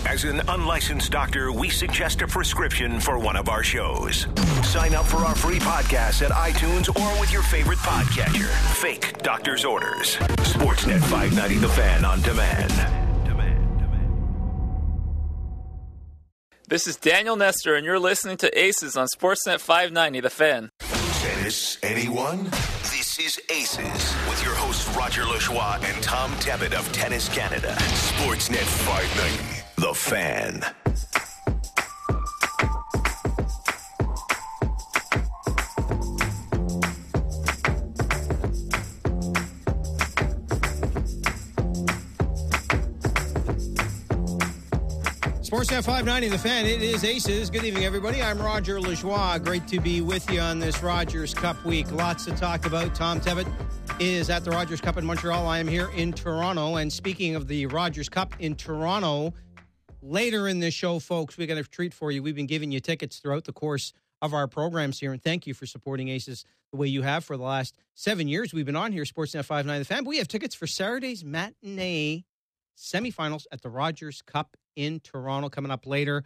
As an unlicensed doctor, we suggest a prescription for one of our shows. Sign up for our free podcast at iTunes or with your favorite podcatcher. Fake doctor's orders. Sportsnet 590 The Fan on demand. This is Daniel Nestor, and you're listening to Aces on Sportsnet 590 The Fan. Tennis, anyone? This is Aces with your hosts Roger Lajoie and Tom Tebbett of Tennis Canada. Sportsnet 590 The Fan. Sportsnet 590 The Fan. It is Aces. Good evening, everybody. I'm Roger Lajoie. Great to be with you on this Rogers Cup week. Lots to talk about. Tom Tebbett is at the Rogers Cup in Montreal. I am here in Toronto. And speaking of the Rogers Cup in Toronto, later in this show, folks, we got a treat for you. We've been giving you tickets throughout the course of our programs here. And thank you for supporting Aces the way you have for the last 7 years. We've been on here, Sportsnet 590 The Fan. But we have tickets for Saturday's matinee semifinals at the Rogers Cup in Toronto coming up later.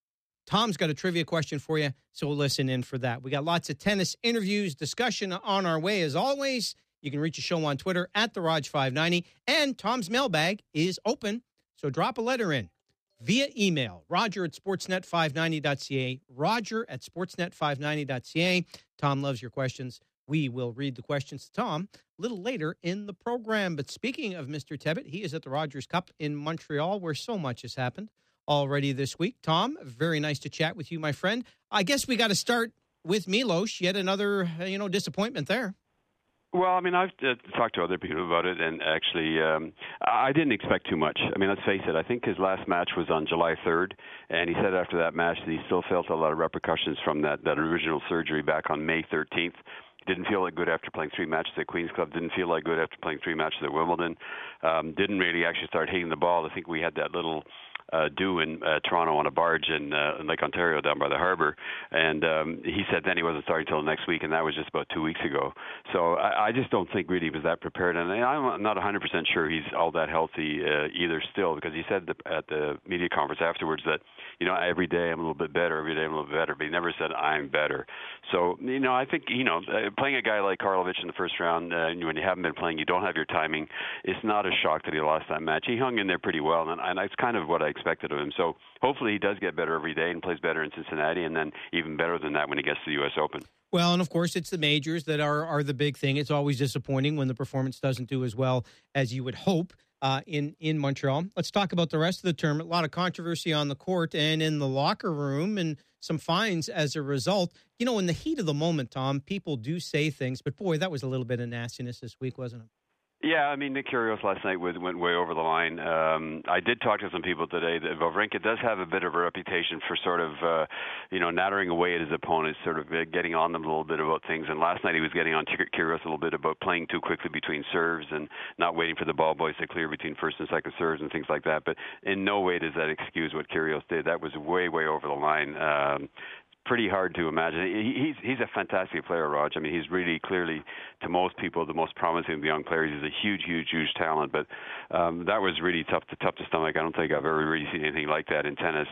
Tom's got a trivia question for you, so listen in for that. We got lots of tennis interviews, discussion on our way. As always, you can reach the show on Twitter at the Rog590, and Tom's mailbag is open, so drop a letter in via email, roger at sportsnet590.ca, roger at sportsnet590.ca. Tom loves your questions. We will read the questions to Tom a little later in the program. But speaking of Mr. Tebbett, he is at the Rogers Cup in Montreal, where so much has happened already this week. Tom, very nice to chat with you, my friend. I guess we got to start with Milos. Yet another, disappointment there. Well, I mean, I've talked to other people about it, and actually, I didn't expect too much. I mean, let's face it, I think his last match was on July 3rd, and he said after that match that he still felt a lot of repercussions from that original surgery back on May 13th. Didn't feel like good after playing 3 matches at Queen's Club. Didn't feel like good after playing 3 matches at Wimbledon. Didn't really actually start hitting the ball. I think we had that little do in Toronto on a barge in Lake Ontario down by the harbor. And he said then he wasn't starting until next week, and that was just about 2 weeks ago. So I just don't think really he was that prepared. And I'm not 100% sure he's all that healthy either still, because he said at the media conference afterwards that, every day I'm a little bit better, every day I'm a little bit better, but he never said I'm better. So, I think, playing a guy like Karlovic in the first round, when you haven't been playing, you don't have your timing, it's not a shock that he lost that match. He hung in there pretty well, and that's kind of what I expected of him. So hopefully he does get better every day and plays better in Cincinnati, and then even better than that when he gets to the U.S. Open. Well, and of course, it's the majors that are the big thing. It's always disappointing when the performance doesn't do as well as you would hope in Montreal. Let's talk about the rest of the tournament. A lot of controversy on the court and in the locker room, and some fines as a result. In the heat of the moment, Tom, people do say things, but boy, that was a little bit of nastiness this week, wasn't it? Yeah, I mean, Nick Kyrgios last night went way over the line. I did talk to some people today that Wawrinka does have a bit of a reputation for sort of, nattering away at his opponents, sort of getting on them a little bit about things. And last night he was getting on Kyrgios a little bit about playing too quickly between serves and not waiting for the ball boys to clear between first and second serves and things like that. But in no way does that excuse what Kyrgios did. That was way over the line. Pretty hard to imagine. He's a fantastic player, Raj. I mean, he's really clearly, to most people, the most promising of the young players. He's a huge talent, but that was really tough to stomach. I don't think I've ever really seen anything like that in tennis.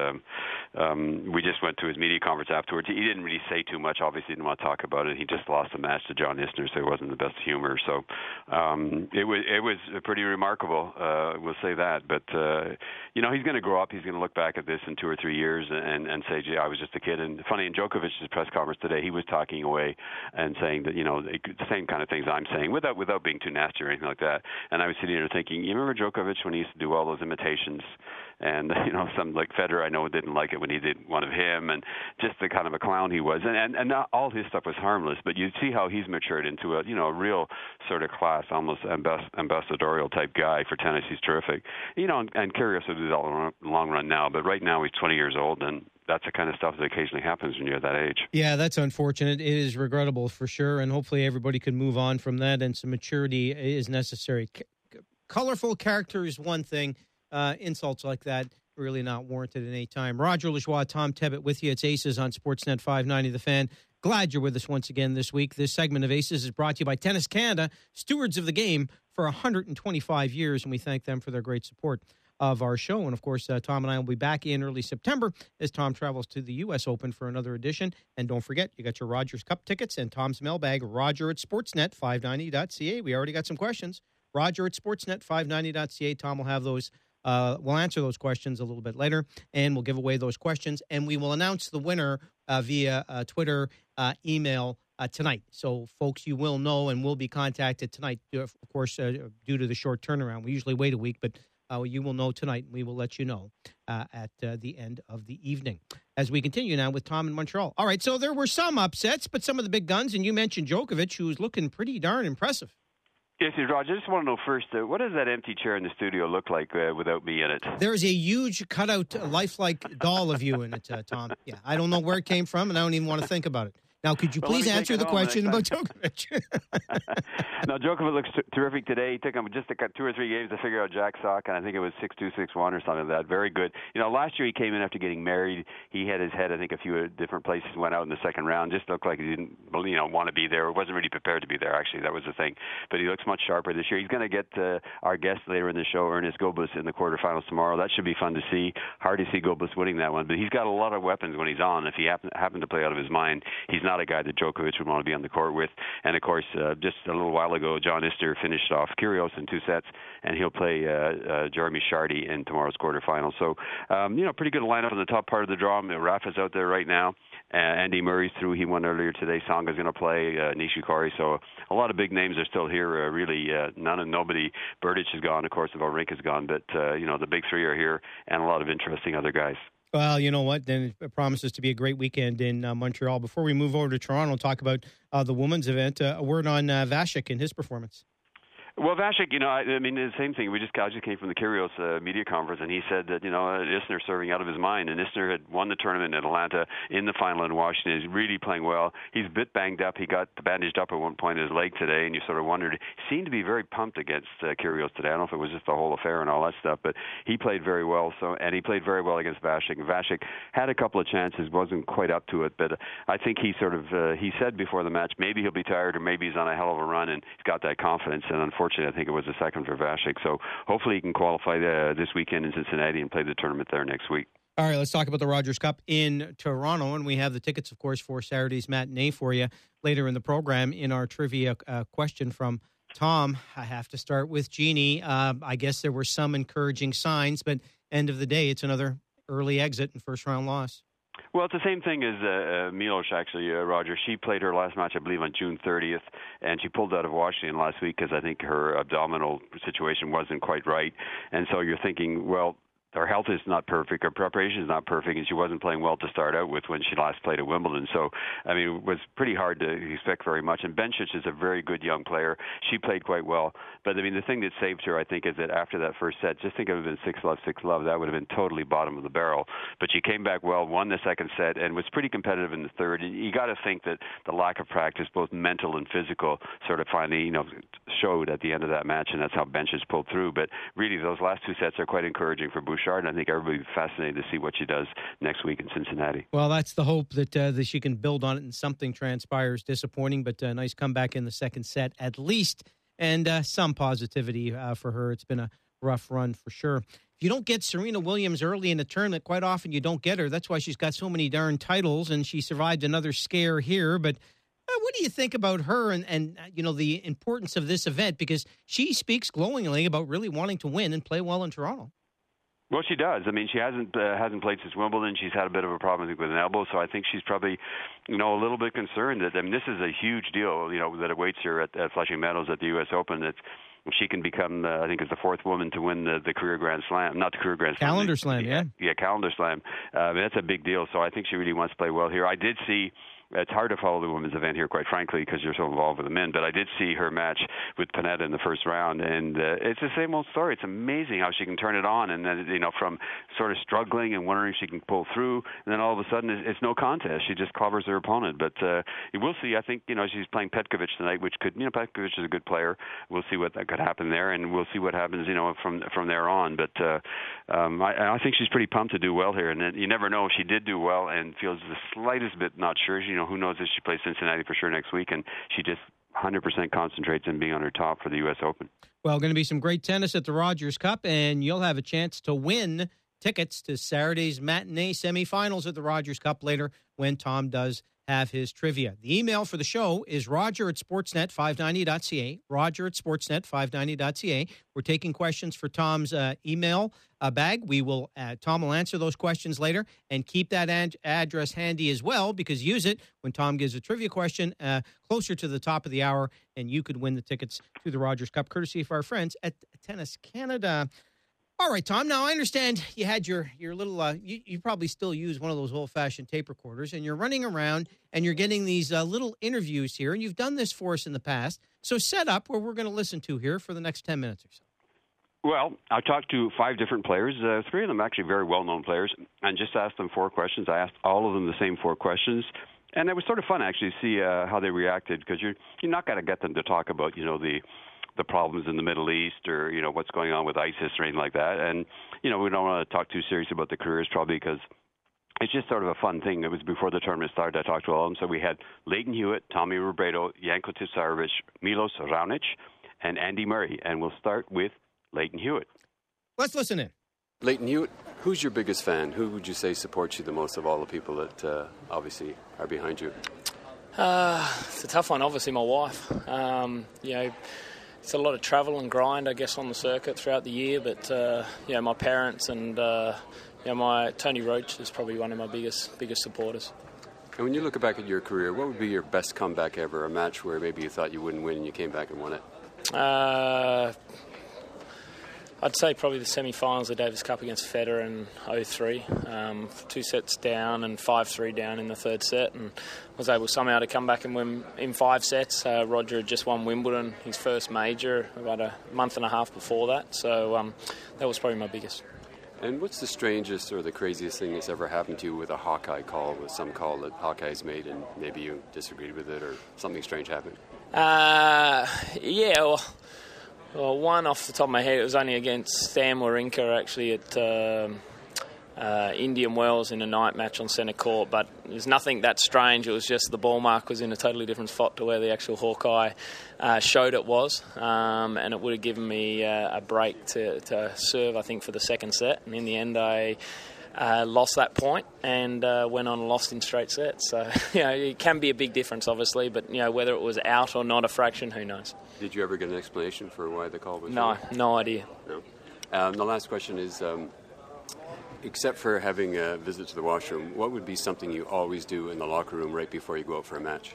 And we just went to his media conference afterwards. He didn't really say too much. Obviously, didn't want to talk about it. He just lost the match to John Isner, so it wasn't the best humor. So it was pretty remarkable. We'll say that. But he's going to grow up. He's going to look back at this in 2 or 3 years and say, "Gee, I was just a kid." And funny, in Djokovic's press conference today, he was talking away and saying that, the same kind of things I'm saying without being too nasty or anything like that. And I was sitting there thinking, you remember Djokovic when he used to do all those imitations? And, some like Federer, I know, didn't like it when he did one of him, and just the kind of a clown he was. And not all his stuff was harmless, but you see how he's matured into a real sort of class, almost ambassadorial type guy for tennis. He's terrific. And Kyrgios will do that in the long run now, but right now he's 20 years old, and that's the kind of stuff that occasionally happens when you're that age. Yeah, that's unfortunate. It is regrettable for sure, and hopefully everybody can move on from that, and some maturity is necessary. Colorful character is one thing. Insults like that really not warranted at any time. Roger Lajoie, Tom Tebbett with you. It's Aces on Sportsnet 590 The Fan. Glad you're with us once again this week. This segment of Aces is brought to you by Tennis Canada, stewards of the game for 125 years, and we thank them for their great support of our show. And, of course, Tom and I will be back in early September as Tom travels to the U.S. Open for another edition. And don't forget, you got your Rogers Cup tickets and Tom's mailbag, Roger at sportsnet590.ca. We already got some questions. Roger at sportsnet590.ca. Tom will have those. We'll answer those questions a little bit later, and we'll give away those questions. And we will announce the winner via Twitter, email tonight. So, folks, you will know and will be contacted tonight, of course, due to the short turnaround. We usually wait a week, but you will know tonight, and we will let you know at the end of the evening. As we continue now with Tom in Montreal. All right, so there were some upsets, but some of the big guns, and you mentioned Djokovic, who's looking pretty darn impressive. Yes, Roger, I just want to know first, what does that empty chair in the studio look like without me in it? There's a huge cutout, lifelike doll of you in it, Tom. Yeah, I don't know where it came from, and I don't even want to think about it. Now, could you please answer the question about Djokovic? No, Djokovic looks terrific today. He took him just 2 or 3 games to figure out Jack Sock, and I think it was 6-2, 6-1 or something like that. Very good. You know, last year he came in after getting married. He had his head, I think, a few different places, went out in the second round. Just looked like he didn't, want to be there. Wasn't really prepared to be there, actually. That was the thing. But he looks much sharper this year. He's going to get our guest later in the show, Ernest Gobus, in the quarterfinals tomorrow. That should be fun to see. Hard to see Gobus winning that one. But he's got a lot of weapons when he's on. If he happened to play out of his mind, he's not a guy that Djokovic would want to be on the court with. And, of course, just a little while ago, John Isner finished off Kyrgios in 2 sets, and he'll play Jeremy Chardy in tomorrow's quarterfinal. So, pretty good lineup on the top part of the draw. Rafa's out there right now. Andy Murray's through. He won earlier today. Sanga's going to play. Nishikori. So a lot of big names are still here. Really, nobody. Berdych is gone, of course. Wawrinka is gone. But, the big three are here, and a lot of interesting other guys. Well, you know what? Then it promises to be a great weekend in Montreal. Before we move over to Toronto and talk about the women's event, a word on Vasek and his performance. Well, Vasek, the same thing. I just came from the Kyrgios media conference, and he said that, Isner serving out of his mind, and Isner had won the tournament in Atlanta in the final in Washington. He's really playing well. He's a bit banged up. He got bandaged up at one point in his leg today, and you sort of wondered. He seemed to be very pumped against Kyrgios today. I don't know if it was just the whole affair and all that stuff, but he played very well. And he played very well against Vasek. Vasek had a couple of chances, wasn't quite up to it, but I think he he said before the match, maybe he'll be tired or maybe he's on a hell of a run, and he's got that confidence, and unfortunately, I think it was a second for Vasek. So hopefully he can qualify this weekend in Cincinnati and play the tournament there next week. All right, let's talk about the Rogers Cup in Toronto. And we have the tickets, of course, for Saturday's matinee for you later in the program. In our trivia question from Tom, I have to start with Jeannie. I guess there were some encouraging signs, but end of the day, it's another early exit and first-round loss. Well, it's the same thing as Milos, actually, Roger. She played her last match, I believe, on June 30th, and she pulled out of Washington last week because I think her abdominal situation wasn't quite right. And so you're thinking, well, her health is not perfect, her preparation is not perfect, and she wasn't playing well to start out with when she last played at Wimbledon. So, it was pretty hard to expect very much. And Bencic is a very good young player. She played quite well. But, the thing that saved her, I think, is that after that first set, just think it would have been 6-love, 6-love. That would have been totally bottom of the barrel. But she came back well, won the second set, and was pretty competitive in the third. And you got to think that the lack of practice, both mental and physical, sort of finally, showed at the end of that match, and that's how Bencic pulled through. But really, those last 2 sets are quite encouraging for Bouchard, and I think everybody will be fascinated to see what she does next week in Cincinnati. Well, that's the hope that she can build on it and something transpires. Disappointing, but a nice comeback in the second set at least, and some positivity for her. It's been a rough run for sure. If you don't get Serena Williams early in the tournament, quite often you don't get her. That's why she's got so many darn titles, and she survived another scare here. But what do you think about her and the importance of this event? Because she speaks glowingly about really wanting to win and play well in Toronto. Well, she does. She hasn't played since Wimbledon. She's had a bit of a problem with an elbow, so I think she's probably, a little bit concerned that this is a huge deal, that awaits her at Flushing Meadows at the U.S. Open. That she can become, I think, is the 4th woman to win the career Grand Slam, not the career Grand Slam, Calendar Slam, yeah, Calendar Slam. That's a big deal. So I think she really wants to play well here. I did see. It's hard to follow the women's event here, quite frankly, because you're so involved with the men. But I did see her match with Panetta in the first round, and it's the same old story. It's amazing how she can turn it on, and then from sort of struggling and wondering if she can pull through, and then all of a sudden it's no contest. She just covers her opponent. But we'll see. I think she's playing Petkovic tonight, which could Petkovic is a good player. We'll see what that could happen there, and we'll see what happens from there on. But I think she's pretty pumped to do well here, and then you never know if she did do well and feels the slightest bit not sure. Who knows if she plays Cincinnati for sure next week, and she just 100% concentrates on being on her top for the U.S. Open. Well, going to be some great tennis at the Rogers Cup, and you'll have a chance to win tickets to Saturday's matinee semifinals at the Rogers Cup later when Tom does have his trivia. The email for the show is roger@sportsnet590.ca, roger@sportsnet590.ca. We're taking questions for Tom's email bag. Tom will answer those questions later, and keep that address handy as well, because use it when Tom gives a trivia question closer to the top of the hour, and you could win the tickets to the Rogers Cup, courtesy of our friends at Tennis Canada. All right, Tom, now I understand you had your little, you probably still use one of those old-fashioned tape recorders, and you're running around and you're getting these little interviews here, and you've done this for us in the past. So set up where we're going to listen to here for the next 10 minutes or so. Well, I talked to 5 different players, 3 of them actually very well-known players, and just asked them 4 questions. I asked all of them the same 4 questions, and it was sort of fun actually to see how they reacted, because you're not going to get them to talk about, the problems in the Middle East or, what's going on with ISIS or anything like that. And, we don't want to talk too serious about the careers probably, because it's just sort of a fun thing. It was before the tournament started. I talked to all of them. So we had Lleyton Hewitt, Tommy Robredo, Janko Tipsarevic, Milos Raonic, and Andy Murray. And we'll start with Lleyton Hewitt. Let's listen in. Lleyton Hewitt, who's your biggest fan? Who would you say supports you the most of all the people that obviously are behind you? It's a tough one. Obviously my wife. It's a lot of travel and grind, I guess, on the circuit throughout the year. But my parents and my Tony Roach is probably one of my biggest supporters. And when you look back at your career, what would be your best comeback ever? A match where maybe you thought you wouldn't win and you came back and won it? I'd say probably the semi-finals of the Davis Cup against Federer in 2003. 2 sets down and 5-3 down in the third set, and was able somehow to come back and win in 5 sets. Roger had just won Wimbledon, his first major, about a month and a half before that. So that was probably my biggest. And what's the strangest or the craziest thing that's ever happened to you with a Hawkeye call, with some call that Hawkeye's made and maybe you disagreed with it or something strange happened? Well, one off the top of my head, it was only against Stan Wawrinka actually at Indian Wells in a night match on centre court, but there's nothing that strange. It was just the ball mark was in a totally different spot to where the actual Hawkeye showed it was, and it would have given me a break to serve, I think, for the second set, and in the end I lost that point and went on and lost in straight sets. So, it can be a big difference, obviously, but, whether it was out or not a fraction, who knows. Did you ever get an explanation for why the call was No, no idea. No. The last question is, except for having a visit to the washroom, what would be something you always do in the locker room right before you go out for a match?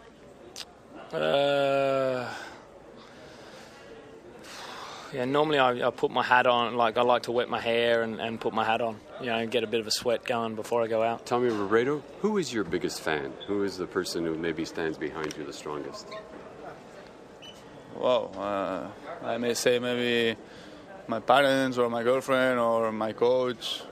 Normally I put my hat on. Like, I like to wet my hair and put my hat on, and get a bit of a sweat going before I go out. Tommy Robredo, who is your biggest fan? Who is the person who maybe stands behind you the strongest? Well, I may say maybe my parents or my girlfriend or my coach.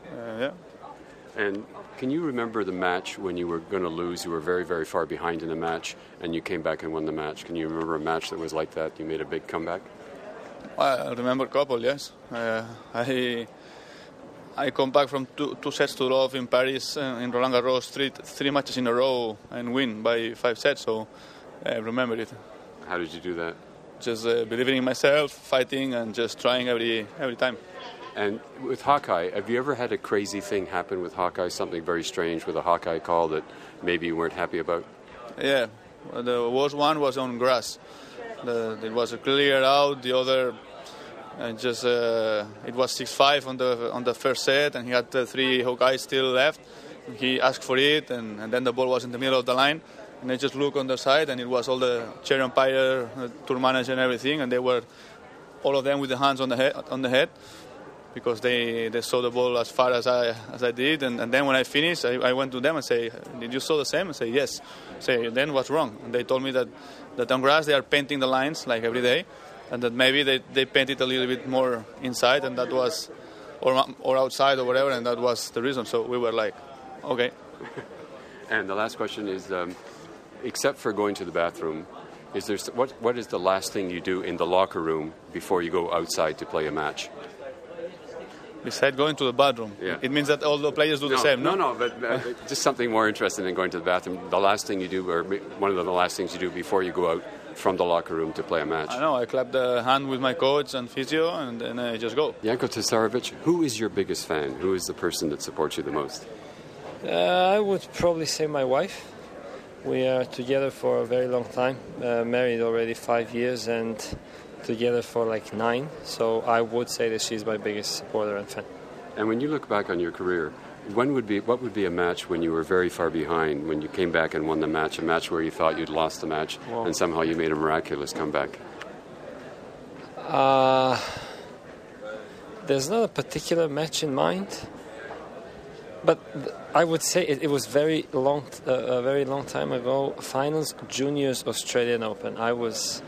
And can you remember the match when you were going to lose? You were very, very far behind in the match, and you came back and won the match. Can you remember a match that was like that? You made a big comeback? I remember a couple, yes. I come back from two sets to love in Paris in Roland Garros, three matches in a row and win by 5 sets. So I remember it. How did you do that? Just believing in myself, fighting, and just trying every time. And with Hawkeye, have you ever had a crazy thing happen with Hawkeye, something very strange with a Hawkeye call that maybe you weren't happy about? Yeah, the worst one was on grass. It was a clear out. The other, it was 6-5 on the first set, and he had 3 Hawkeyes still left. He asked for it, and then the ball was in the middle of the line. And I just looked on the side, and it was all the chair umpire, tour manager, and everything, and they were all of them with the hands on the head, because they saw the ball as far as I did. And then when I finished, I went to them and say, "Did you saw the same?" I say, "Yes." Say, "Then what's wrong?" And they told me that on grass they are painting the lines like every day, and that maybe they paint it a little bit more inside, and that was or outside or whatever, and that was the reason. So we were like, okay. And the last question is, except for going to the bathroom, what is the last thing you do in the locker room before you go outside to play a match? Besides going to the bathroom, yeah. It means that all the players do the same, no? No, but just something more interesting than going to the bathroom. The last thing you do, or one of the last things you do before you go out from the locker room to play a match? I know. I clap the hand with my coach and physio, and then I just go. Janko Tesarovic, who is your biggest fan? Who is the person that supports you the most? I would probably say my wife. We are together for a very long time, married already 5 years and together for like 9. So I would say that she's my biggest supporter and fan. And when you look back on your career, what would be a match when you were very far behind, when you came back and won the match, a match where you thought you'd lost the match, and somehow you made a miraculous comeback? There's not a particular match in mind, but I would say it was a very long time ago. Finals, Juniors, Australian Open. I was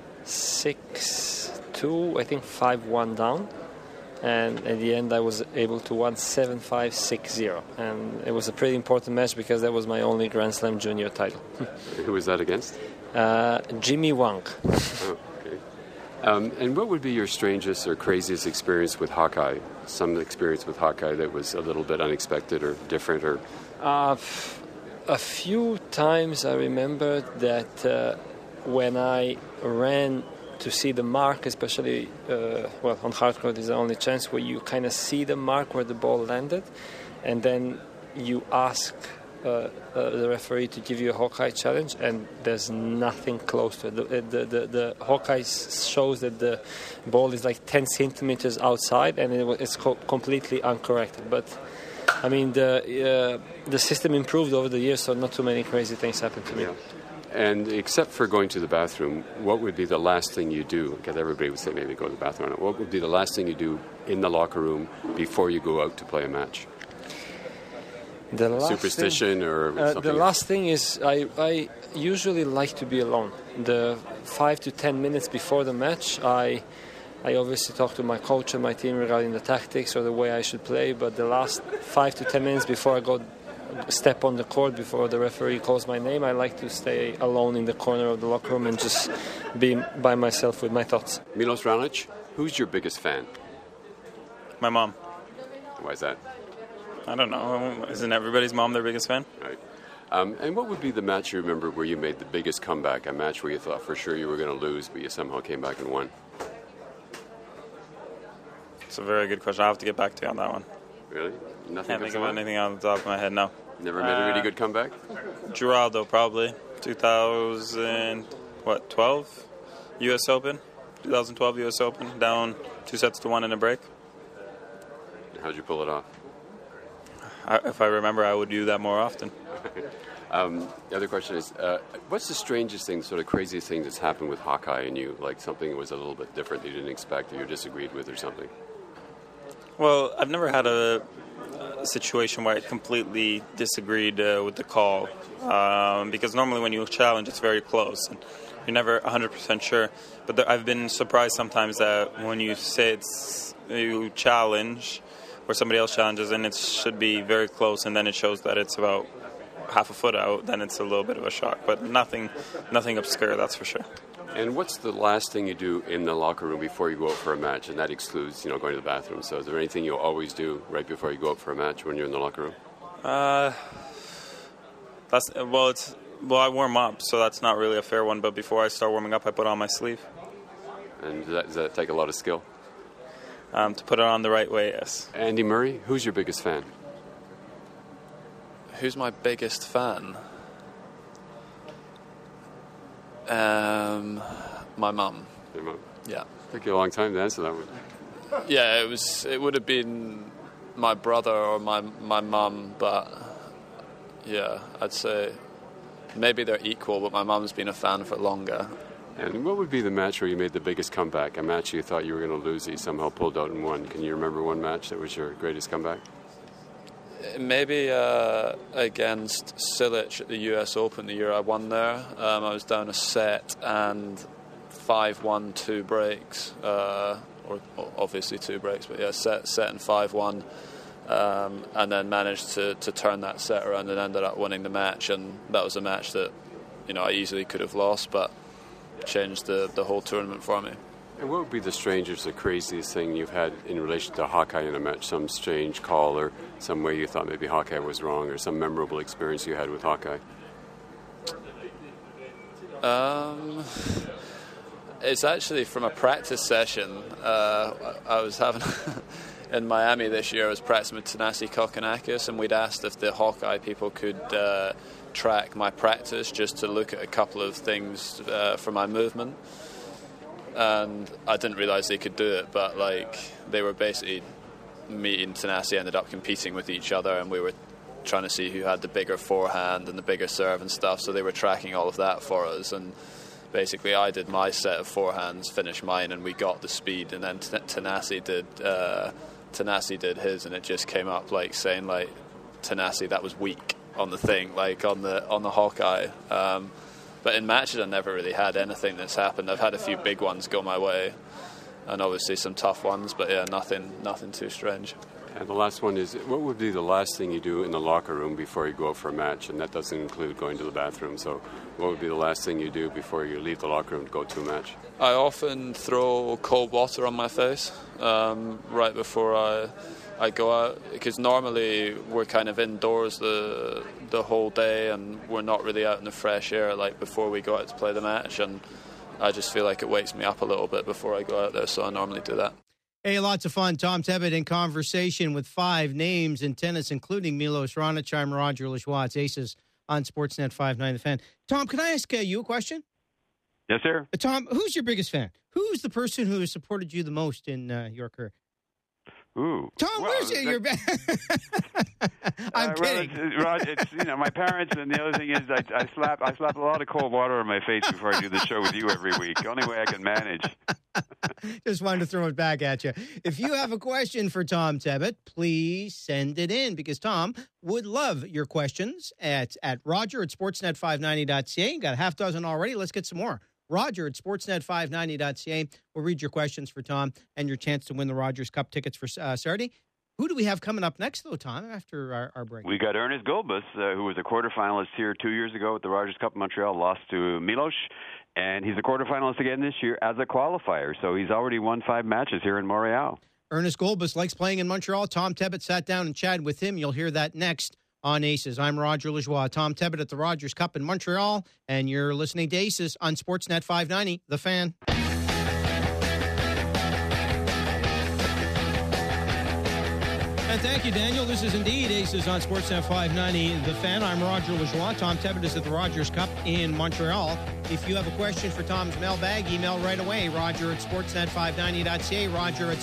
6-2, I think 5-1 down. And at the end, I was able to win 7-5, 6-0. And it was a pretty important match because that was my only Grand Slam junior title. Who was that against? Jimmy Wang. Oh, okay. And what would be your strangest or craziest experience with Hawkeye? Some experience with Hawkeye that was a little bit unexpected or different? Or a few times I remember that when I ran to see the mark, especially on hardcourt is the only chance where you kind of see the mark where the ball landed, and then you ask the referee to give you a Hawkeye challenge, and there's nothing close to it. The Hawkeye shows that the ball is like 10 centimeters outside, and it's completely uncorrected. But I mean, the system improved over the years, so not too many crazy things happened to me. Yeah. And except for going to the bathroom, what would be the last thing you do? Because everybody would say maybe go to the bathroom. What would be the last thing you do in the locker room before you go out to play a match? Superstition or something? The last thing is I usually like to be alone. The 5 to 10 minutes before the match, I obviously talk to my coach and my team regarding the tactics or the way I should play, but the last 5 to 10 minutes before I go step on the court, before the referee calls my name, I like to stay alone in the corner of the locker room and just be by myself with my thoughts. Milos Raonic, who's your biggest fan? My mom. Why is that? I don't know. Isn't everybody's mom their biggest fan? Right. And what would be the match you remember where you made the biggest comeback, a match where you thought for sure you were going to lose, but you somehow came back and won? It's a very good question. I'll have to get back to you on that one. Really? Nothing. Can't think of anything on the top of my head, no. Never made a really good comeback? Geraldo, probably. 2012 U.S. Open. 2012 U.S. Open. Down 2-1 in a break. How'd you pull it off? If I remember, I would do that more often. The other question is, what's the strangest thing, sort of craziest thing that's happened with Hawkeye and you? Like something was a little bit different that you didn't expect or you disagreed with or something? Well, I've never had a situation where I completely disagreed with the call. Because normally when you challenge, it's very close. And you're never 100% sure. But I've been surprised sometimes that when you say you challenge, or somebody else challenges, and it should be very close, and then it shows that it's about half a foot out, then it's a little bit of a shock. But nothing obscure, that's for sure. And what's the last thing you do in the locker room before you go out for a match? And that excludes, going to the bathroom. So is there anything you always do right before you go out for a match when you're in the locker room? I warm up, so that's not really a fair one. But before I start warming up, I put on my sleeve. And does that take a lot of skill? To put it on the right way, yes. Andy Murray, who's your biggest fan? Who's my biggest fan? My mum. Your mum? Yeah. Took you a long time to answer that one. Yeah, it would have been my brother or my mum, but yeah, I'd say maybe they're equal, but my mum's been a fan for longer. And what would be the match where you made the biggest comeback? A match you thought you were going to lose, you somehow pulled out and won. Can you remember one match that was your greatest comeback? Maybe against Cilic at the US Open the year I won there. I was down a set and 5-1, 2 breaks, or obviously 2 breaks, but yeah, set and 5-1, and then managed to turn that set around and ended up winning the match. And that was a match that I easily could have lost, but changed the whole tournament for me. And what would be the strangest or craziest thing you've had in relation to Hawkeye in a match? Some strange call or some way you thought maybe Hawkeye was wrong, or some memorable experience you had with Hawkeye? It's actually from a practice session. I was having in Miami this year. I was practicing with Thanasi Kokkinakis, and we'd asked if the Hawkeye people could track my practice just to look at a couple of things for my movement. And I didn't realise they could do it, but like they were basically, me and Thanasi ended up competing with each other, and we were trying to see who had the bigger forehand and the bigger serve and stuff. So they were tracking all of that for us, and basically I did my set of forehands, finished mine, and we got the speed. And then Thanasi did his, and it just came up like saying like Thanasi, that was weak on the thing, like on the Hawkeye. But in matches, I never really had anything that's happened. I've had a few big ones go my way, and obviously some tough ones, but yeah, nothing too strange. And the last one is, what would be the last thing you do in the locker room before you go out for a match? And that doesn't include going to the bathroom. So what would be the last thing you do before you leave the locker room to go to a match? I often throw cold water on my face right before I go out, because normally we're kind of indoors the whole day, and we're not really out in the fresh air like before we go out to play the match, and I just feel like it wakes me up a little bit before I go out there, so I normally do that. Hey, lots of fun. Tom Tebbett in conversation with 5 names in tennis, including Milos Raonic. I'm Roger Lajoie. It's Aces on Sportsnet 590 The Fan. Tom, can I ask you a question? Yes, sir. Tom, who's your biggest fan? Who's the person who has supported you the most in your career? Ooh, Tom, well, where's your? I'm kidding. It's my parents, and the other thing is I slap a lot of cold water on my face before I do the show with you every week. The only way I can manage. Just wanted to throw it back at you. If you have a question for Tom Tebbett, please send it in, because Tom would love your questions at Roger at Sportsnet590.ca. You got a half dozen already. Let's get some more. Roger at Sportsnet590.ca. We'll read your questions for Tom and your chance to win the Rogers Cup tickets for Saturday. Who do we have coming up next, though, Tom, after our break? We got Ernest Gulbis, who was a quarterfinalist here 2 years ago at the Rogers Cup in Montreal, lost to Milos, and he's a quarterfinalist again this year as a qualifier. So he's already won 5 matches here in Montreal. Ernest Gulbis likes playing in Montreal. Tom Tebbett sat down and chatted with him. You'll hear that next on Aces. I'm Roger Lajoie. Tom Tebbett at the Rogers Cup in Montreal, and you're listening to Aces on Sportsnet 590, The Fan. And thank you, Daniel. This is indeed Aces on Sportsnet 590, The Fan. I'm Roger Lajoie. Tom Tebbett is at the Rogers Cup in Montreal. If you have a question for Tom's mailbag, email right away. Roger at Sportsnet590.ca. Roger at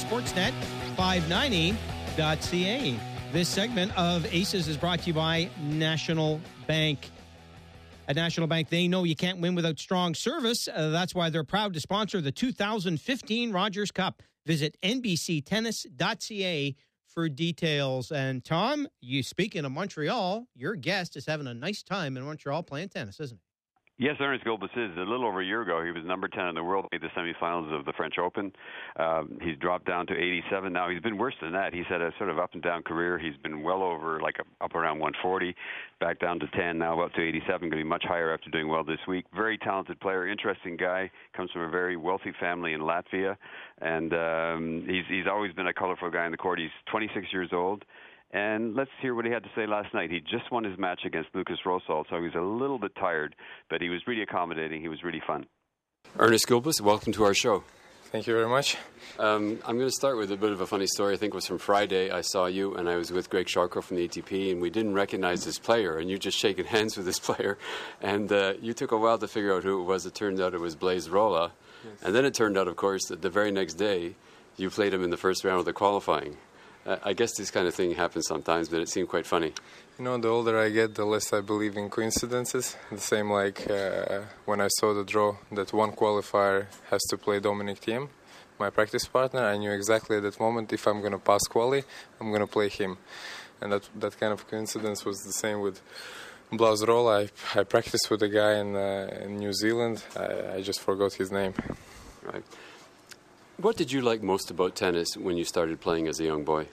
Sportsnet590.ca. This segment of Aces is brought to you by National Bank. At National Bank, they know you can't win without strong service. That's why they're proud to sponsor the 2015 Rogers Cup. Visit nbctennis.ca for details. And Tom, you speaking of Montreal, your guest is having a nice time in Montreal playing tennis, isn't he? Yes, Ernest Gulbis is. A little over a year ago, he was number 10 in the world, made the semifinals of the French Open. He's dropped down to 87 now. He's been worse than that. He's had a sort of up-and-down career. He's been well over, up around 140, back down to 10, now up to 87, going to be much higher after doing well this week. Very talented player, interesting guy, comes from a very wealthy family in Latvia, and he's always been a colorful guy on the court. He's 26 years old. And let's hear what he had to say last night. He just won his match against Lucas Rosol, so he was a little bit tired, but he was really accommodating. He was really fun. Ernest Gulbis, welcome to our show. Thank you very much. I'm going to start with a bit of a funny story. I think it was from Friday. I saw you, and I was with Greg Sharko from the ATP, and we didn't recognize this player, and you just shaking hands with this player. And you took a while to figure out who it was. It turned out it was Blaise Rolla. Yes. And then it turned out, of course, that the very next day, you played him in the first round of the qualifying. I guess this kind of thing happens sometimes, but it seemed quite funny. You know, the older I get, the less I believe in coincidences. The same like when I saw the draw that one qualifier has to play Dominic Thiem, my practice partner. I knew exactly at that moment if I'm going to pass quali, I'm going to play him. And that kind of coincidence was the same with Blaise Rolla. I practiced with a guy in New Zealand. I just forgot his name. Right. What did you like most about tennis when you started playing as a young boy?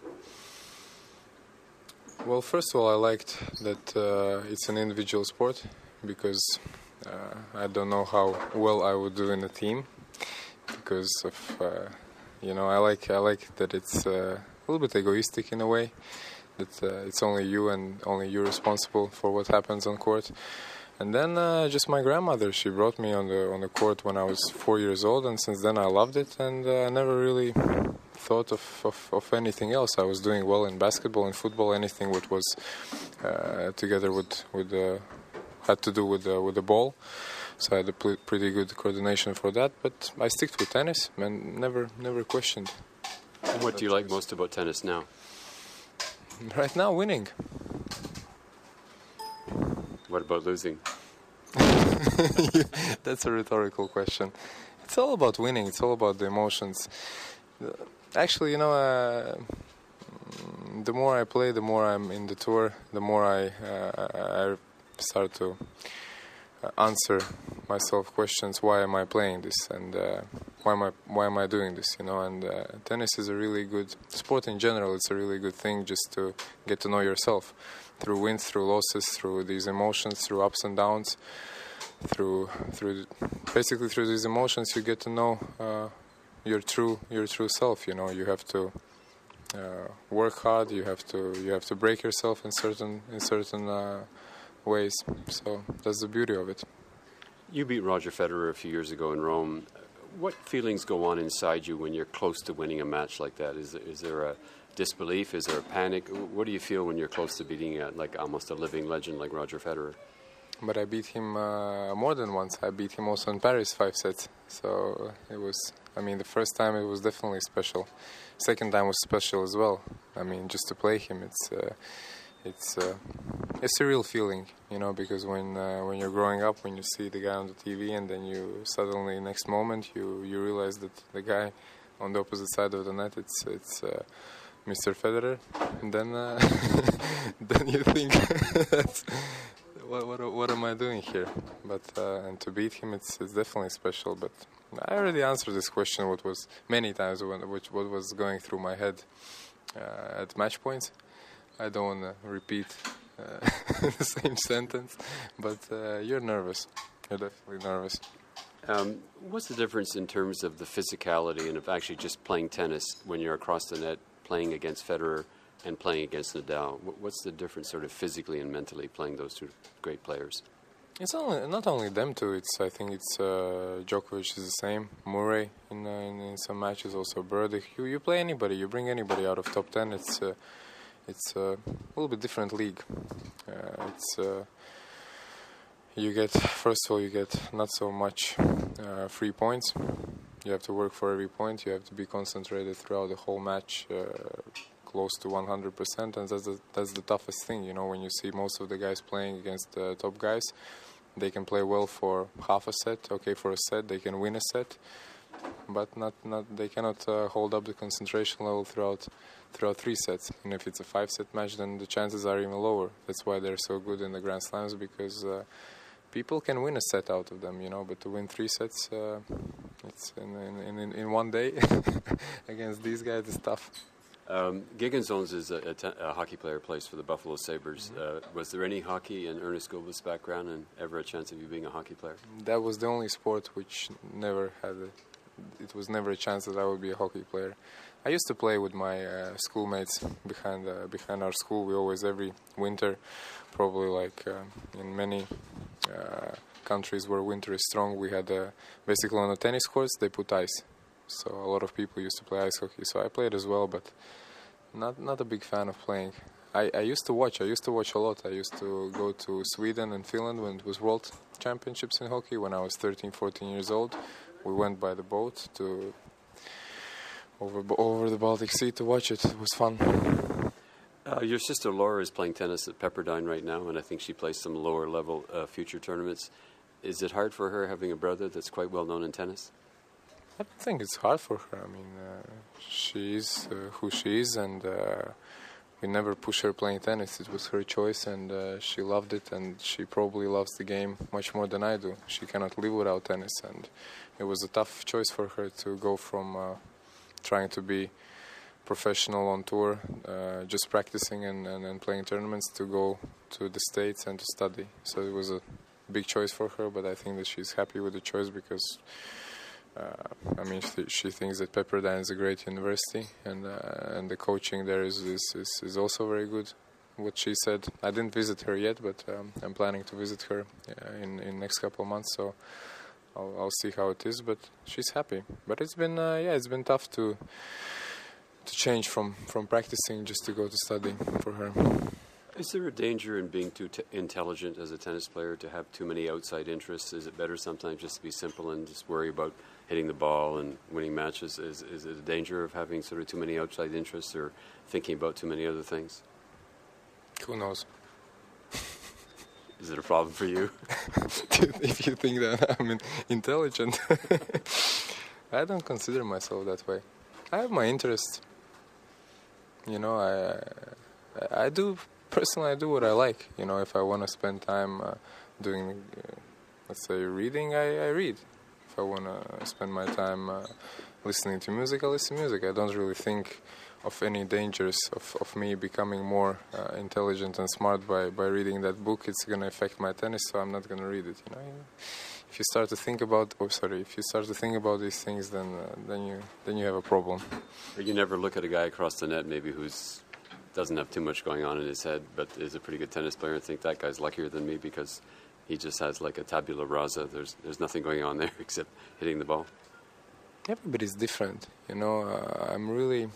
Well, first of all, I liked that it's an individual sport because I don't know how well I would do in a team because of, I like that it's a little bit egoistic in a way, that it's only you and only you're responsible for what happens on court. And then just my grandmother, she brought me on the court when I was 4 years old, and since then I loved it, and I never really thought of anything else. I was doing well in basketball and football, anything which was together with had to do with the ball. So I had a pretty good coordination for that, but I stick with tennis and never questioned. And what do you like most about tennis now? Right now, winning. What about losing? That's a rhetorical question. It's all about winning. It's all about the emotions. Actually, you know, the more I play, the more I'm in the tour, the more I start to answer myself questions. Why am I playing this? And why am I doing this? You know, and tennis is a really good sport in general. It's a really good thing just to get to know yourself through wins, through losses, through these emotions, through ups and downs, through these emotions. You get to know your true self. You know, you have to work hard. You have to break yourself in certain ways. So that's the beauty of it. You beat Roger Federer a few years ago in Rome. What feelings go on inside you when you're close to winning a match like that? Is there a disbelief? Is there a panic? What do you feel when you're close to beating like almost a living legend like Roger Federer? But I beat him more than once. I beat him also in Paris 5 sets. So it was, I mean, the first time it was definitely special. Second time was special as well. I mean, just to play him, it's a real feeling, you know, because when you're growing up, when you see the guy on the TV and then you suddenly next moment you realize that the guy on the opposite side of the net it's Mr. Federer, and then then you think what am I doing here? But and to beat him, it's definitely special. But I already answered this question many times what was going through my head at match points. I don't want to repeat the same sentence, but you're nervous. You're definitely nervous. What's the difference in terms of the physicality and of actually just playing tennis when you're across the net, playing against Federer and playing against Nadal? What's the difference sort of physically and mentally playing those two great players? It's not only them two. I think it's Djokovic is the same. Murray in some matches, also Berdych. You play anybody, you bring anybody out of top 10. It's a little bit different league. You get, first of all, you get not so much free points. You have to work for every point. You have to be concentrated throughout the whole match, close to 100%, and that's the toughest thing. You know, when you see most of the guys playing against the top guys, they can play well for half a set. Okay, for a set, they can win a set, but they cannot hold up the concentration level throughout 3 sets. And if it's a 5-set match, then the chances are even lower. That's why they're so good in the Grand Slams, because people can win a set out of them, you know. But to win 3 sets, it's in one day against these guys is tough. Giggins is a hockey player, plays for the Buffalo Sabres. Was there any hockey in Ernest Gulbis' background, and ever a chance of you being a hockey player? That was the only sport which never had it was never a chance that I would be a hockey player. I used to play with my schoolmates behind our school. We always, every winter, probably like in many countries where winter is strong, we had basically on the tennis courts they put ice. So a lot of people used to play ice hockey. So I played as well, but not a big fan of playing. I used to watch. I used to watch a lot. I used to go to Sweden and Finland when it was World Championships in hockey when I was 13, 14 years old. We went by the boat to over the Baltic Sea to watch it. It was fun. Your sister Laura is playing tennis at Pepperdine right now, and I think she plays some lower level future tournaments. Is it hard for her having a brother that's quite well known in tennis? I don't think it's hard for her. I mean, she is who she is, and we never push her playing tennis. It was her choice, and she loved it, and she probably loves the game much more than I do. She cannot live without tennis, and it was a tough choice for her to go from trying to be professional on tour, just practicing and playing tournaments, to go to the States and to study. So it was a big choice for her, but I think that she's happy with the choice because I mean, she thinks that Pepperdine is a great university, and the coaching there is also very good. what she said. I didn't visit her yet, but I'm planning to visit her in next couple of months. So I'll see how it is. But she's happy. But it's been it's been tough to change from practicing just to go to study for her. Is there a danger in being too intelligent as a tennis player, to have too many outside interests? Is it better sometimes just to be simple and just worry about hitting the ball and winning matches? Is it a danger of having sort of too many outside interests or thinking about too many other things? Who knows? Is it a problem for you? If you think that I'm intelligent. I don't consider myself that way. I have my interests. You know, I do... Personally, I do what I like. You know, if I want to spend time doing, let's say, reading, I read. If I want to spend my time listening to music, I listen to music. I don't really think of any dangers of me becoming more intelligent and smart by reading that book. It's going to affect my tennis, so I'm not going to read it. You know, if you start to think about, these things, then you have a problem. You never look at a guy across the net, maybe doesn't have too much going on in his head, but is a pretty good tennis player, and think that guy's luckier than me because he just has like a tabula rasa. There's nothing going on there except hitting the ball. Everybody's different, you know. I'm really,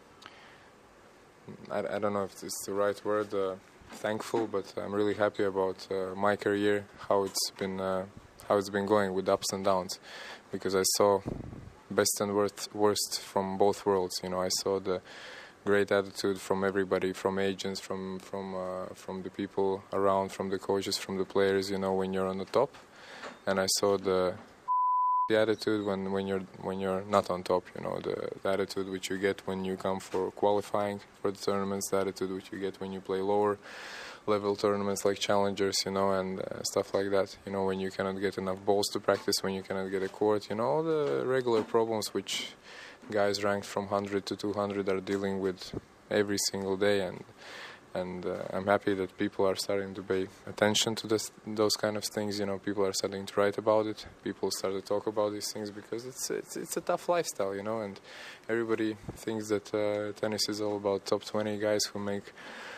I don't know if it's the right word, thankful, but I'm really happy about my career, how it's been going with ups and downs, because I saw best and worst from both worlds. You know, I saw the great attitude from everybody, from agents, from the people around, from the coaches, from the players, you know, when you're on the top. And I saw the attitude when you're not on top, you know, the attitude which you get when you come for qualifying for the tournaments, the attitude which you get when you play lower level tournaments like challengers, you know, and stuff like that. You know, when you cannot get enough balls to practice, when you cannot get a court, you know, all the regular problems which guys ranked from 100 to 200 are dealing with every single day, and I'm happy that people are starting to pay attention to those kind of things. You know, people are starting to write about it. People start to talk about these things because it's a tough lifestyle, you know, and everybody thinks that tennis is all about top 20 guys who make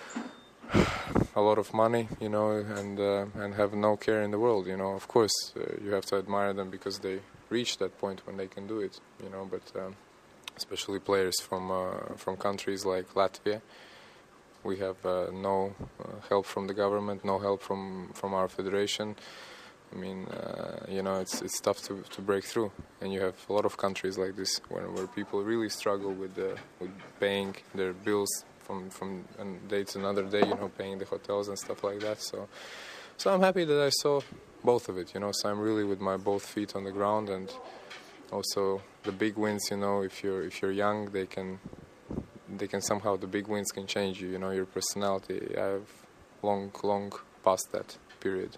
a lot of money, you know, and have no care in the world. You know, of course, you have to admire them because they reach that point when they can do it, you know, but especially players from countries like Latvia, we have no help from the government, no help from our federation. I mean, you know, it's tough to break through, and you have a lot of countries like this where people really struggle with paying their bills from day to another day, you know, paying the hotels and stuff like that. So I'm happy that I saw both of it, you know. So I'm really with my both feet on the ground, and also the big wins, you know. If you're young, they can somehow, the big wins can change you, you know, your personality. I've long past that period.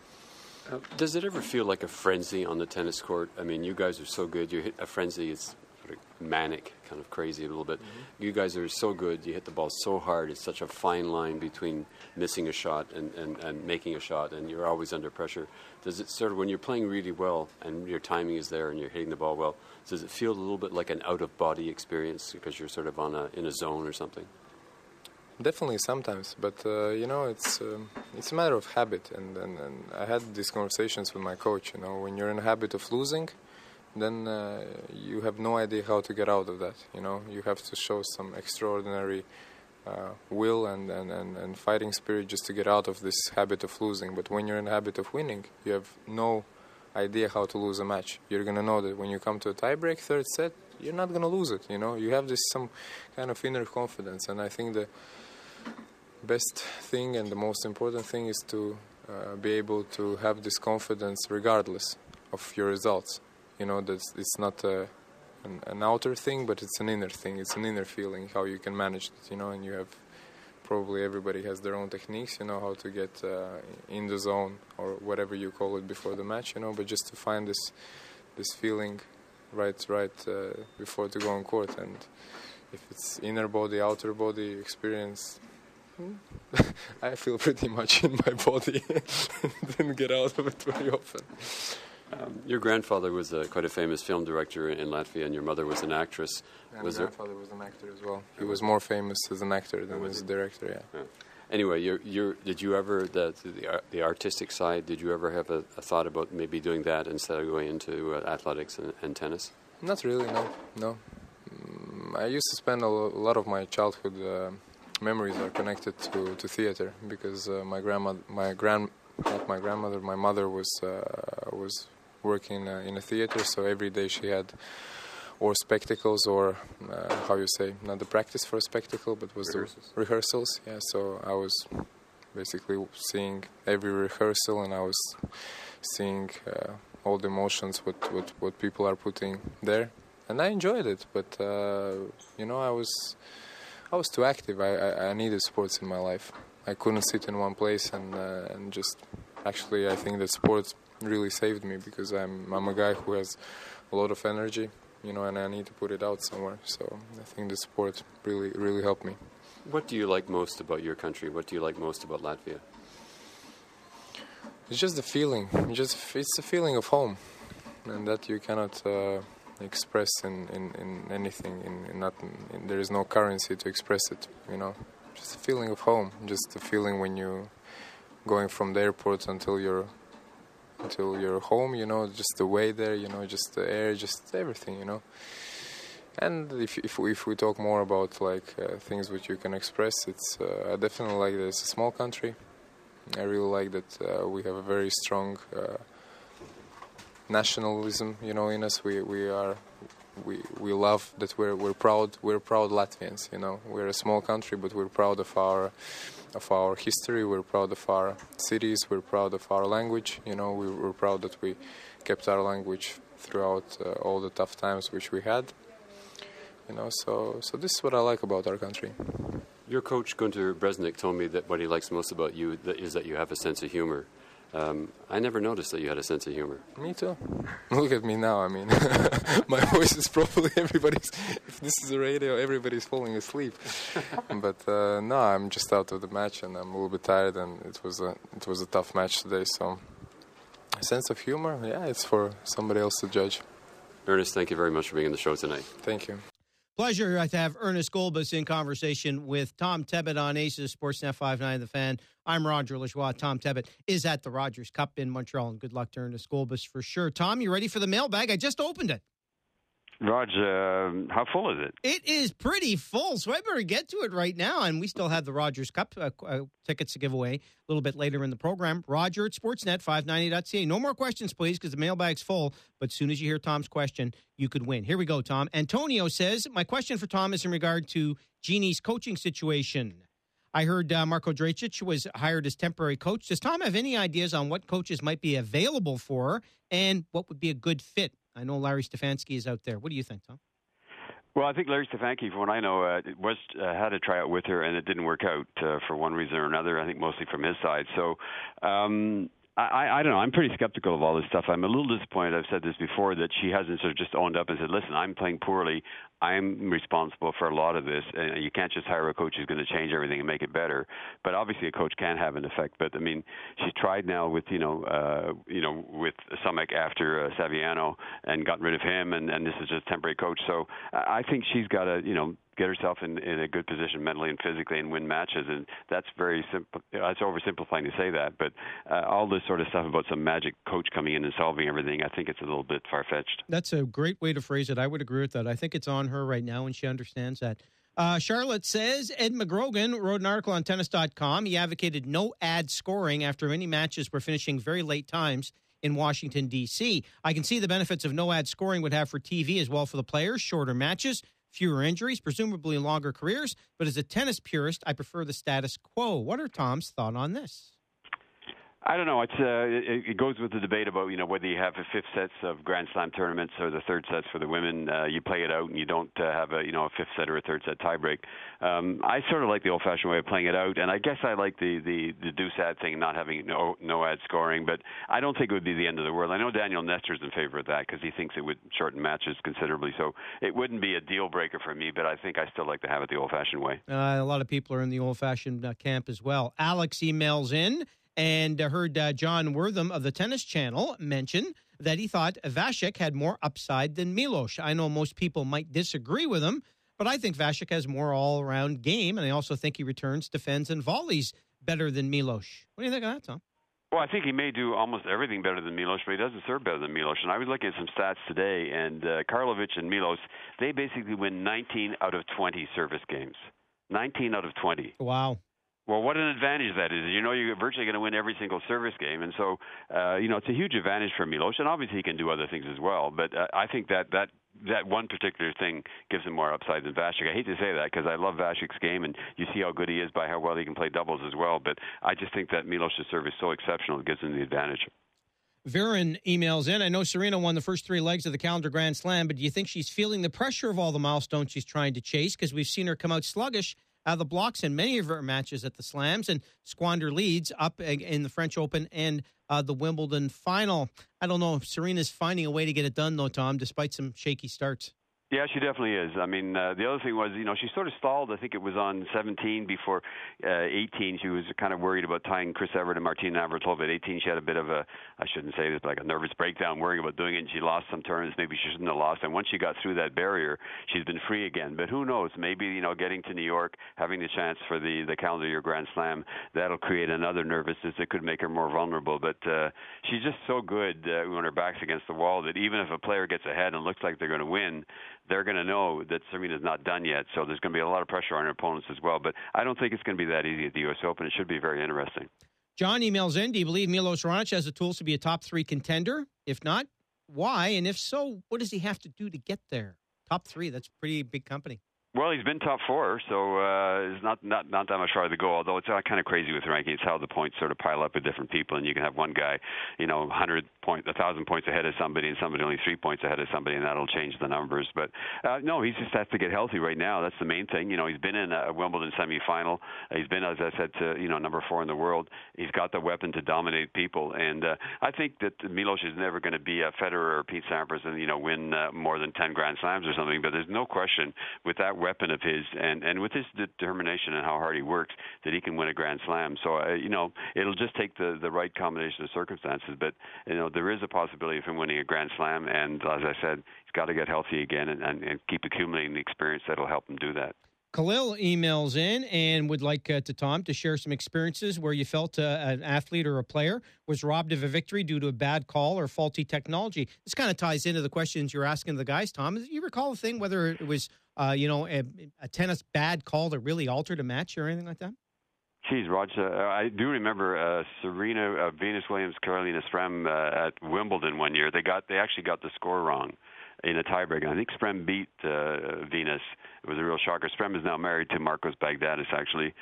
Does it ever feel like a frenzy on the tennis court? I mean, you guys are so good. You hit a frenzy. It's sort of manic, kind of crazy a little bit. Mm-hmm. You guys are so good. You hit the ball so hard. It's such a fine line between missing a shot and making a shot, and you're always under pressure. Does it sort of, when you're playing really well and your timing is there and you're hitting the ball well, does it feel a little bit like an out-of-body experience because you're sort of in a zone or something? Definitely sometimes, but you know, it's a matter of habit, and I had these conversations with my coach. You know, when you're in a habit of losing, then you have no idea how to get out of that. You know, you have to show some extraordinary will and fighting spirit just to get out of this habit of losing. But when you're in a habit of winning, you have no idea how to lose a match. You're gonna know that when you come to a tiebreak, third set, you're not gonna lose it. You know, you have some kind of inner confidence, and I think the best thing and the most important thing is to be able to have this confidence regardless of your results. You know, that it's not an outer thing, but it's an inner thing. It's an inner feeling, how you can manage it, you know, and you have, probably everybody has their own techniques, you know, how to get in the zone or whatever you call it before the match, you know, but just to find this feeling right before to go on court. And if it's inner body, outer body experience, I feel pretty much in my body. Didn't get out of it very often. Your grandfather was quite a famous film director in Latvia, and your mother was an actress. And my grandfather was an actor as well. He was more famous as an actor than as a director, yeah. Anyway, did you ever, the artistic side, did you ever have a thought about maybe doing that instead of going into athletics and tennis? Not really, no. I used to spend a lot of my childhood memories are connected to theater, because my mother was working in a theater, so every day she had or spectacles or how you say, not the practice for a spectacle, but was rehearsals. The rehearsals. Yeah, so I was basically seeing every rehearsal, and I was seeing all the emotions what people are putting there, and I enjoyed it. But I was too active. I needed sports in my life. I couldn't sit in one place and just. Actually, I think that sports really saved me, because I'm a guy who has a lot of energy, and I need to put it out somewhere. So I think the sport really helped me. What do you like most about your country? What do you like most about Latvia? It's just the feeling. It's the feeling of home, and that you cannot express in anything. There is no currency to express it. Just the feeling of home. Just the feeling when you going from the airport until you're home. Just the way there. Just the air, just everything. And if we talk more about things which you can express, it's I definitely like that it's a small country. I really like that we have a very strong nationalism, in us. We love that we're proud Latvians. We're a small country, but we're proud of our history. We're proud of our cities. We're proud of our language. We're proud that we kept our language throughout all the tough times which we had. So this is what I like about our country. Your coach, Gunter Bresnik, told me that what he likes most about you is that you have a sense of humor. I never noticed that you had a sense of humor. Me too. Look at me now. I mean, my voice is probably everybody's. If this is a radio, everybody's falling asleep. But no, I'm just out of the match, and I'm a little bit tired. And it was a tough match today. So, a sense of humor, yeah, it's for somebody else to judge. Ernest, thank you very much for being on the show tonight. Thank you. Pleasure to have Ernest Gulbis in conversation with Tom Tebbett on Aces Sportsnet 590 The Fan. I'm Roger Lajoie. Tom Tebbett is at the Rogers Cup in Montreal, and good luck to Ernest Gulbis for sure. Tom, you ready for the mailbag? I just opened it. Rog, how full is it? It is pretty full, so I better get to it right now. And we still have the Rogers Cup tickets to give away a little bit later in the program. Roger at Sportsnet590.ca. No more questions, please, because the mailbag's full. But as soon as you hear Tom's question, you could win. Here we go, Tom. Antonio says, my question for Tom is in regard to Jeannie's coaching situation. I heard Marko Dracic was hired as temporary coach. Does Tom have any ideas on what coaches might be available for her and what would be a good fit? I know Larry Stefanski is out there. What do you think, Tom? Well, I think Larry Stefanski, from what I know, had a tryout with her, and it didn't work out for one reason or another, I think mostly from his side. So I don't know. I'm pretty skeptical of all this stuff. I'm a little disappointed, I've said this before, that she hasn't sort of just owned up and said, listen, I'm playing poorly. I'm responsible for a lot of this. And you can't just hire a coach who's going to change everything and make it better. But obviously a coach can have an effect. But, I mean, she's tried now with, with Sumek after Saviano and gotten rid of him, and this is just a temporary coach. So I think she's got to, get herself in a good position mentally and physically and win matches, and that's very simple. It's oversimplifying to say that, but all this sort of stuff about some magic coach coming in and solving everything, I think it's a little bit far-fetched. That's a great way to phrase it. I would agree with that. I think it's on her right now, and she understands that. Charlotte says, Ed McGrogan wrote an article on tennis.com. He advocated no ad scoring after many matches were finishing very late times in Washington, D.C. I can see the benefits of no ad scoring would have for TV as well for the players, shorter matches, fewer injuries, presumably longer careers. But as a tennis purist, I prefer the status quo. What are Tom's thoughts on this? I don't know. It goes with the debate about whether you have a fifth sets of Grand Slam tournaments or the third sets for the women. You play it out and you don't have a fifth set or a third set tiebreak. I sort of like the old-fashioned way of playing it out, and I guess I like the deuce ad thing, not having no ad scoring. But I don't think it would be the end of the world. I know Daniel Nestor's in favor of that because he thinks it would shorten matches considerably. So it wouldn't be a deal breaker for me, but I think I still like to have it the old-fashioned way. A lot of people are in the old-fashioned camp as well. Alex emails in. And heard John Wortham of the Tennis Channel mention that he thought Vasek had more upside than Milos. I know most people might disagree with him, But I think Vasek has more all-around game, and I also think he returns, defends, and volleys better than Milos. What do you think of that, Tom? Well, I think he may do almost everything better than Milos, but he doesn't serve better than Milos. And I was looking at some stats today, and Karlovic and Milos, they basically win 19 out of 20 service games. 19 out of 20. Wow. Well, what an advantage that is. You know, you're virtually going to win every single service game. And so, it's a huge advantage for Milos. And obviously he can do other things as well. But I think that one particular thing gives him more upside than Vasek. I hate to say that because I love Vasek's game, and you see how good he is by how well he can play doubles as well. But I just think that Milos' serve is so exceptional, it gives him the advantage. Viren emails in, I know Serena won the first 3 legs of the calendar Grand Slam, but do you think she's feeling the pressure of all the milestones she's trying to chase? Because we've seen her come out sluggish out of the blocks in many of her matches at the Slams and squander leads up in the French Open and the Wimbledon final. I don't know if Serena's finding a way to get it done, though, Tom, despite some shaky starts. Yeah, she definitely is. I mean, the other thing was, she sort of stalled. I think it was on 17 before 18. She was kind of worried about tying Chris Evert and Martina Navratilova. At 18, she had a bit of I shouldn't say this, but like a nervous breakdown, worrying about doing it, and she lost some turns maybe she shouldn't have lost. And once she got through that barrier, she's been free again. But who knows? Maybe, getting to New York, having the chance for the calendar year Grand Slam, that'll create another nervousness that could make her more vulnerable. But she's just so good when her back's against the wall that even if a player gets ahead and looks like they're going to win, they're going to know that Serena's not done yet, so there's going to be a lot of pressure on her opponents as well. But I don't think it's going to be that easy at the U.S. Open. It should be very interesting. John emails in, do you believe Milos Raonic has the tools to be a top 3 contender? If not, why? And if so, what does he have to do to get there? Top 3, that's pretty big company. Well, he's been top 4, so it's not that much farther to go, although it's kind of crazy with ranking. It's how the points sort of pile up with different people, and you can have one guy, 1,000 points ahead of somebody, and somebody only 3 points ahead of somebody, and that'll change the numbers. But no, he just has to get healthy right now. That's the main thing. He's been in a Wimbledon semifinal. He's been, as I said, to number 4 in the world. He's got the weapon to dominate people, and I think that Milos is never going to be a Federer or Pete Sampras and win more than 10 Grand Slams or something. But there's no question with that weapon of his and with his determination and how hard he works that he can win a Grand Slam. So it'll just take the right combination of circumstances. But there is a possibility of him winning a Grand Slam, and as I said, he's got to get healthy again and keep accumulating the experience that'll help him do that. Khalil emails in and would like Tom to share some experiences where you felt an athlete or a player was robbed of a victory due to a bad call or faulty technology. This kind of ties into the questions you're asking the guys, Tom. Do you recall a thing, whether it was a tennis bad call that really altered a match or anything like that? Geez, Roger, I do remember Serena, Venus Williams, Carolina Sprem at Wimbledon one year. They actually got the score wrong in a tiebreak. I think Sprem beat Venus. It was a real shocker. Sprem is now married to Marcos Baghdatis, actually.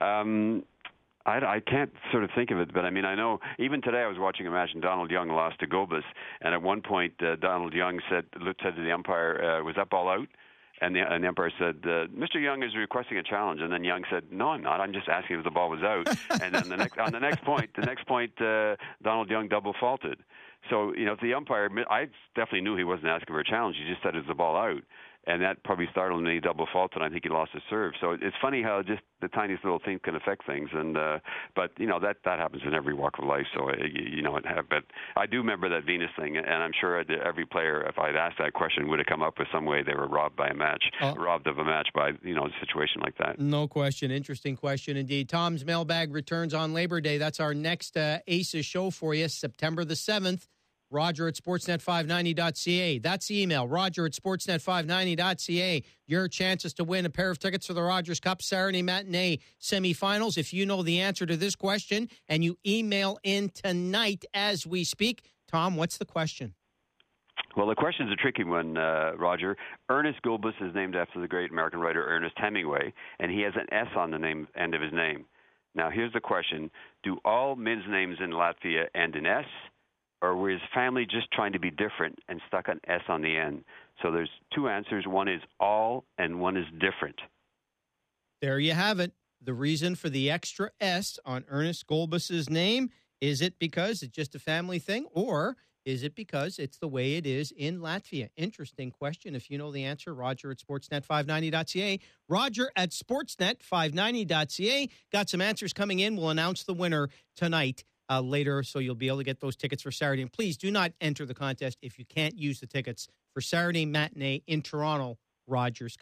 I can't sort of think of it, but I know even today I was watching a match and Donald Young lost to Gobas, and at one point Donald Young said to the umpire, was that ball out? And the umpire said, Mr. Young is requesting a challenge. And then Young said, no, I'm not. I'm just asking if the ball was out. And then on the next point, Donald Young double faulted. So, if the umpire, I definitely knew he wasn't asking for a challenge. He just said, is the ball out? And that probably startled him, and he double faulted, and I think he lost his serve. So it's funny how just the tiniest little thing can affect things. And but that happens in every walk of life. So but I do remember that Venus thing, and I'm sure every player, if I'd asked that question, would have come up with some way they were robbed of a match by a situation like that. No question. Interesting question indeed. Tom's mailbag returns on Labor Day. That's our next Aces show for you, September the 7th. Roger at sportsnet590.ca. That's the email, Roger at sportsnet590.ca. Your chances to win a pair of tickets for the Rogers Cup Saturday matinee semifinals. If you know the answer to this question and you email in tonight as we speak. Tom, what's the question? Well, the question's a tricky one, Roger. Ernest Gulbis is named after the great American writer Ernest Hemingway, and he has an S on the end of his name. Now, here's the question. Do all men's names in Latvia end in S? Or was his family just trying to be different and stuck an S on the end? So there's two answers. One is all and one is different. There you have it. The reason for the extra S on Ernest Gulbis's name, is it because it's just a family thing, or is it because it's the way it is in Latvia? Interesting question. If you know the answer, Roger at sportsnet590.ca. Roger at sportsnet590.ca. Got some answers coming in. We'll announce the winner tonight. Later, so you'll be able to get those tickets for Saturday. And please do not enter the contest if you can't use the tickets for Saturday matinee in Toronto, Rogers Cup.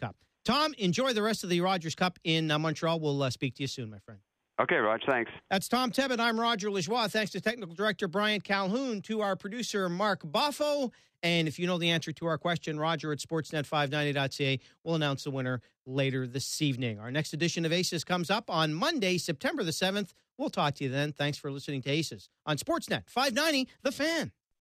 Tom, enjoy the rest of the Rogers Cup in Montreal. We'll speak to you soon, my friend. Okay, Rog, thanks. That's Tom Tebbett. I'm Roger Lajoie. Thanks to technical director Brian Calhoun, to our producer Mark Boffo. And if you know the answer to our question, Roger at sportsnet590.ca will announce the winner later this evening. Our next edition of Aces comes up on Monday, September the 7th. We'll talk to you then. Thanks for listening to Aces on Sportsnet 590, The Fan.